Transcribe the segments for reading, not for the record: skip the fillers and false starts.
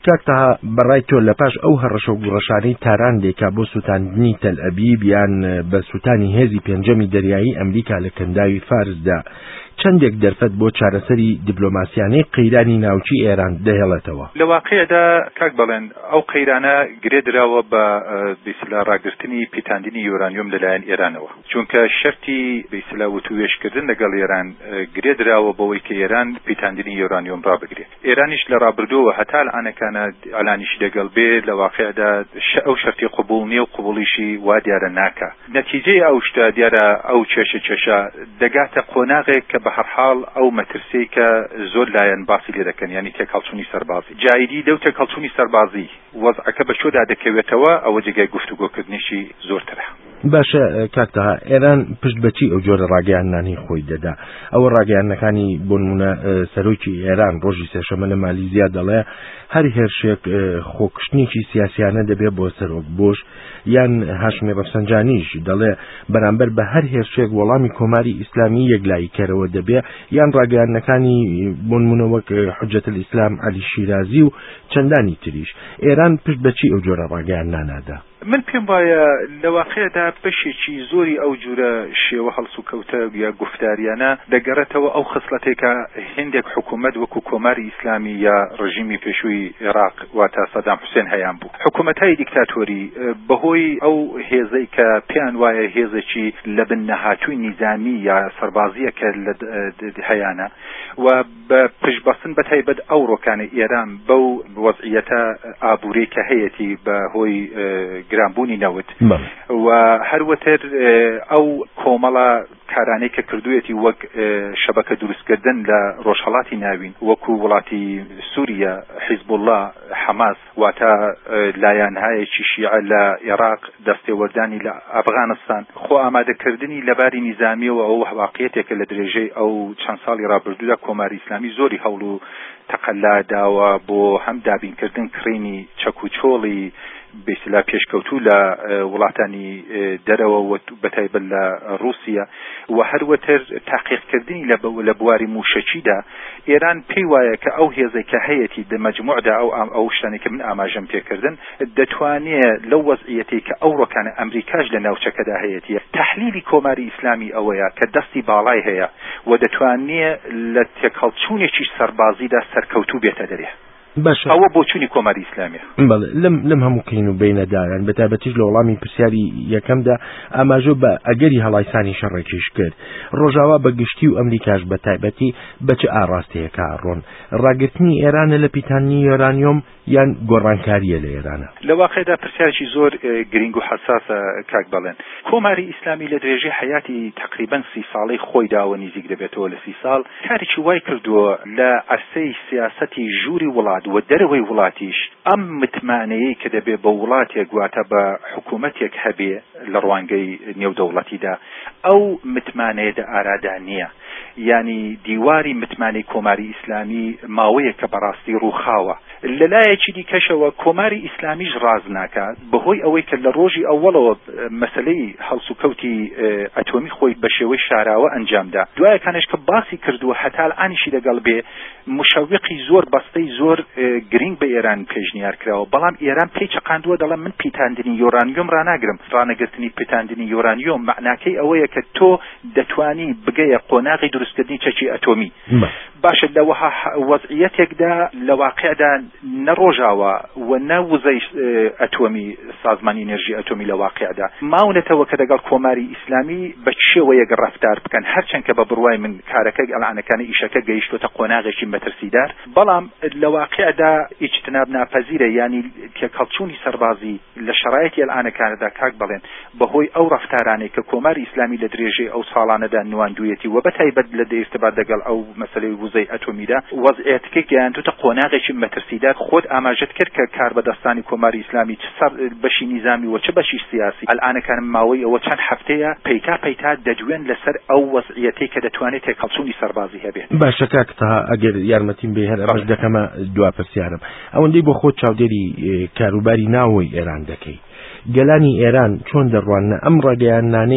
کاکتەها بەڕای تۆ لە پاش ئەو هەڕەشە و گوڕەشانەی تاران دێکا بۆ سووتاندنی تەل ئەبیب یان بە سووتانی هێزی پێنجەمی دەریایی ئەمریکا لە کەنداوی فارسدا چەندێک دەرفەت بۆ چارەسەری دیبلۆماسیانەی قەیرانی ناوچی ئێران دەهێڵێتەوە. لە واقعیەدا کاک بەڵێن ئەو قەیرانە گرێدراوە بە بیسلا ڕاگررتنی پیتاندنی یۆرانیۆم لەلایەن ئێرانەوە، چونکە شەرتی بیسلا وتوێشکردن لەگەڵ ئێران گرێدراوە بەوەی کە ئێران پیتاندنی یۆرانیۆم ڕابگرێت. ئێرانیش لە ڕابردووە هەتا ئەنەکانە ئالانیش دەگەڵ بێ لە واقعیەدا ئەو شەرتی قبول نییە و قبولیشی وا دیارە ناکە. نەتیجەی ئەو شتە دیارە ئەو چێشە دەگاتە قۆناغێک کە بە هەر حاڵ ئەو مەترسی کە زۆر لایەن باسی لێ دەکەن، یعنی تێکەڵچوونی سەربازی جایری دەو تێکەڵچوونی سەربازی وەزعەکە بە چۆدا دەکەوێتەوە ئەوە جێگای گفتوگۆکردنیشی زۆرترە. باشە کاکتەها، ئێران پشت بەچی ئەو جۆرە ڕاگەیاندنانی خۆی دەدا؟ ئەوە ڕاگەیاندنەکانی بۆ نمونە سەرۆکی ئێران ڕۆژی سێشەمە لە مالیزیا دەڵێ هەر هێرشێک خۆکشتنیی سیاسیانە دەبێت بۆ سەرۆک بۆش، یان هاشمی ڕەفسەنجانیش دەڵێ بەرامبەر بە هەر هێرشێک وەڵامی کۆماری ئیسلامی یەکلاییکەرەوە دەبێت، یان ڕاگەیاندنەکانی بۆ نمونە وەک حوجەت الئیسلام عەلی شیرازی و چەندانی تریش. ئێران پشت بەچی ئەو جۆرە ڕاگەیاندنانەدا؟ من پێم وایە لە واقعیەدا بەشێکی زۆری ئەو جورە شێوە هەڵسوکەوتە یا گفتاریانە دەگەڕێتەوە ئەو خصلەتێکە هێندێک حکوومەت وەکو کۆماری ئیسلامی یا ڕژیمی پێشووی عێراق واتە سەدام حوسێن هەیان بوو. حکوومەت‌های دیکتاتۆری بەهۆی ئەو هێزەی کە پێیان وایە هێزێکی لە بن نەهاتووی نیزامی یا سەربازیەکە هەیانە و بە پشتبەستن بەتایبەت ئەو ڕۆکانی ئێران بەو وەزعیەتە ئابوورەی کە هەیەی بەهۆی گرانبوونی نەوت و هەروەتر ئەو کۆمەڵە کارانەی کە کردوێتی وەک شەبەکە دروستکردن لە ڕۆژهەڵاتی ناوین وەکو وڵاتی سووریا، حیزب الله، حەماس واتە لایەنهایەکی شیعە لە عێراق، دەستێوەردانی لە ئەفغانستان، خۆ ئامادەکردنی لەباری نیزامیەوە ئەو واقعیەتێکە لە درێژەی ئەو چەند ساڵی ڕابردوودا کۆماری ئیسلامی زۆری هەوڵ و تەقەلا داوە بۆ هەم دابینکردن کڕینی چەک و چۆڵی بێسلا پێشکەوتوو لە وڵاتانی دەرەوە بەتایبەت لە رووسیا و هەروەتر تاقیقکردنی لە بواری موشەچیدا. ئێران پێی وایە کە ئەو هێزێکە هەیەی دەمەجموعدا ئەو شتانێککە من ئاماژەم پێکردن دەتوانێت لەو وەزعیەتی کە ئەو ڕۆکانە ئەمریکاش لە ناوچەکەدا هەیەیە تەحلیلی کۆماری ئیسلامی ئەوەیە کە دەستی باڵای هەیە و دەتوانێت لە تێکەڵچوونێکی سەربازیدا سەرکەوتوو بێتە دەرێ. ئەوە بۆچوونی کۆماری ئیسلامیە. لەم هەموو کەین و بینەداران بەتابەتیش لە وەڵامی پرسیاری یەکەمدا ئاماژە بە ئەگەری هەڵایسانی شەڕێکیش کرد. ڕۆژاوا بە گشتی و ئەمریکاش بەتایبەتی بەچ ئاڕاستەیەکە ڕۆن ڕاگررتنی ئێرانە لە پیتانی یۆرانیۆم یان گۆڕانکاریە لە ئێرانە؟ لە واقعیدا پرسیارێکی زۆر گرنگ و حساسە کاک بەڵێن. کۆماری ئیسلامی لە درێژەی حیاتی تقریبا 30 ساڵەی خۆی داوە نزیک دەبێتەوە لە 30 ساڵ کارێکی وای کردووە لە عەرسەی سیاسەتی ژووری وڵات و دەرەوەی وڵاتیش ئەم متمانەیەی کە دەبێت بە وڵاتێک واتە بە حکوومەتێک هەبێ لە ڕوانگەی نێودەوڵەتیدا ئەو متمانەیەدا ئارادا نییە. یعنی دیواری متمانەی کۆماری ئیسلامی ماوەیە کە بەڕاستی ڕووخاوە. لەلایەکی دیکەشەوە کۆماری ئیسلامیش ڕاز ناکات بەهۆی ئەوەی کە لە ڕۆژی ئەوڵەوە مەسلەی هەڵسوکەوتی ئەتۆمی خۆی بە شێوەی شاراوە ئەنجامدا. دوایەکانش کە باسی کردووە هەتا ئانیشی لەگەڵ بێ مشەوقی زۆر بەستەی زۆر گرنگ بە ئێران پێشنیار کراوە، بەڵام ئێران پێی چەقاندووە دەڵێ من پیتاندنی یۆرانیۆم ڕاناگرم. ڕانەگرتنی پیتاندنی یۆرانیۆم معناکەی ئەوەیە کە تۆ دەتوانی بگەیە قۆناغی دروستکردنی چەکی ئەتۆمی. باشە لەوەها وەزعیەتێکدا لە واقعدا نەڕۆژاوە و نەوزەی ئەتۆمی سازمانی ئێنەرژی ئەتۆمی لە واقعدا ماونەتەوە کە دەگەڵ کۆماری ئیسلامی بە شێوەیەک ڕەفتار بکەن، هەرچەند کە بە بڕوای من کارەکە ئەڵانەکانی ئیشەکە گەیشتوتە قۆناغێکی مەترسیدار، بەڵام لە واقعدا ئیجتناب ناپەزیرە. ینی تێکەڵچوونی سەربازی لە شەرایەتی ئەلانەکاندا کاک بڵێن بەهۆی ئەو ڕەفتارانەی کە کۆماری ئیسلامی لە درێژەی ئەو ساڵانەدا نواندوویەتی و بەتایبەت لە دەیستبات دەگەڵ ئەو مەسەلەی وزەی ئەتۆمیدا وەزعیەتەکە گەیاندوتە قۆناغێکی مەترسیدار. خۆت ئاماژەت کرد کە کار بەدەستانی کۆماری ئیسلامی چ بەشی نیزامی و چ بەشی سیاسی ئەلانەکانم ماوەی ئەوە چەند هەفتەیە پەیتا دەدوێن لەسەر ئەو وەزعیەتەی کە دەتوانێت تێکەڵچوونی سەربازی هەبێت. باشە کاکتەها ئەگەر یارمەتیم بێ هەر ئەمەش دەکەمە دوا پرسیارم. ئەوەندەی بۆ خۆت چاودێری کاروباری ناوەوەی ئێران دەکەی، گەلانی ئێران چۆن دەڕوانە ئەم ڕاگەیاندانەی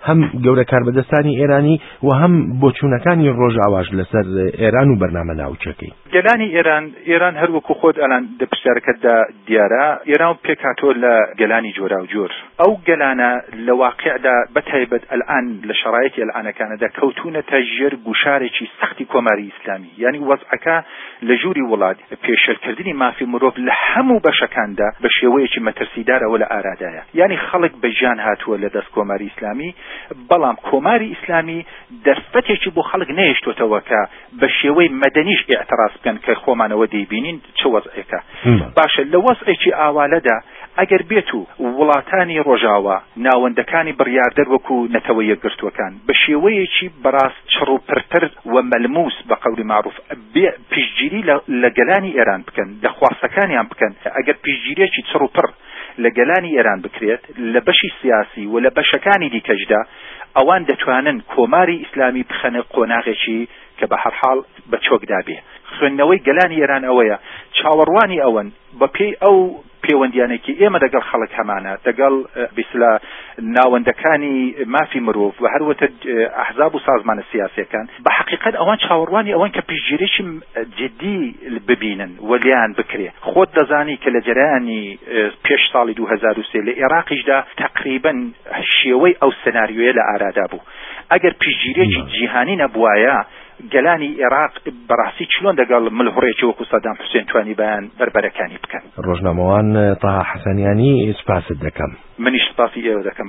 هەم گەورە کاربەدەستانی ئێرانی و هەم بۆچوونەکانی ڕۆژاواژ لەسەر ئێران و بەرنامە ناوچەکەی. گەلانی ئێران هەروەکو خۆت ئەلان دەپرسیارەکەتدا دیارە ئێران پێکاتۆ لە گەلانی جۆرا و جۆر ئەو گەلانە لە واقعدا بەتایبەت ئەلان لە شەرایەتی ئەلانەکانەدا کەوتونەتە ژێر گوشارێکی سەختی کۆماری ئیسلامی یعنی وەزعەکە لە ژووری وڵات پێشێلکردنی مافی مرۆڤ لە هەموو بەشەکاندا بە شێوەیەکی مەترسیدارەوە لە ئارادایە یعنی خەڵک بەژیان هاتووە لە دەست کۆماری ئیسلامی بەڵام کۆماری ئیسلامی دەرفەتێکی بۆ خەڵک نەهێشتوتەوە کە بە شێوەی مەدەنیش ئێعتراز بکەن کە خۆمانەوە دەیبینین چه وەزعێکە باشە لە وەزعێکی ئاوالەدا ئەگەر بێت و وڵاتانی ڕۆژاوە ناوەندەکانی بڕیاردەر وەکو نەتەوە یەکگرتوەکان بە شێوەیەکی بەڕاست چڕ و پرپر و مەلموس بە قەولی معروف پشتگیری لە گەلانی ئێران بکەن لە خواستەکانیان بکەن ئەگەر پشتگیریەکی چڕ و پڕ لە گەلانی ئێران بکرێت لە بەشی سیاسی و لە بەشەکانی دیکەشدا ئەوان دەتوانن کۆماری ئیسلامی بخەنە قۆناغێکی کە بە هەر حاڵ بە چۆکدا بێ خوێندنەوەی گەلانی ئێران ئەوەیە چاوەڕوانی ئەوەن بە پێی ئەو پەیوەندیانێکی ئێمە دەگەڵ خەڵک هەمانە دەگەڵ بیسلا ناوەندەکانی مافی مرۆڤ و هەروەتە ئەحزاب و سازمانە سیاسیەکان بە حقیقت ئەوان چاوەڕوانی ئەوان کە پشتگیریی جدی ببینن و لیان بکرێ خۆت دەزانی کە لە جەرایانی پێش ساڵی 2003 لە عێراقیشدا تقریبا شێوەی ئەو سناریۆیە لە ئارادا بوو ئەگەر پشتگیریی جیهانی نەبوایە گەلانی عێراق بەڕاستی چلۆن دەگەڵ ملهوڕێکی وەکو سەدام حوسێن توانی بەیان بەربەرەکانی بکەن. ڕۆژنامەوان تاها حەسەنیانی سپاست دەکەم. منیش سپاسی ئێوە دەکەم.